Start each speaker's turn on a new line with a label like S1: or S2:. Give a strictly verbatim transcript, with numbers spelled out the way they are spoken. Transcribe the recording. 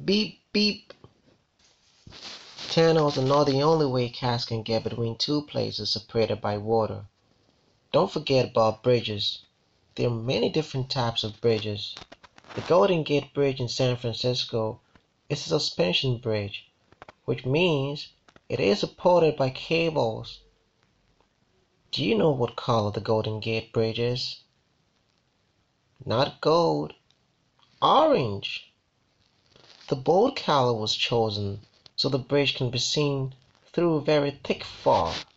S1: Beep beep. Tunnels are not the only way cars can get between two places separated by water. Don't forget about bridges. There are many different types of bridges. The Golden Gate Bridge in San Francisco is a suspension bridge, which means it is supported by cables. Do you know what color the Golden Gate Bridge is? Not gold, orange. The bold color was chosen so the bridge can be seen through very thick fog.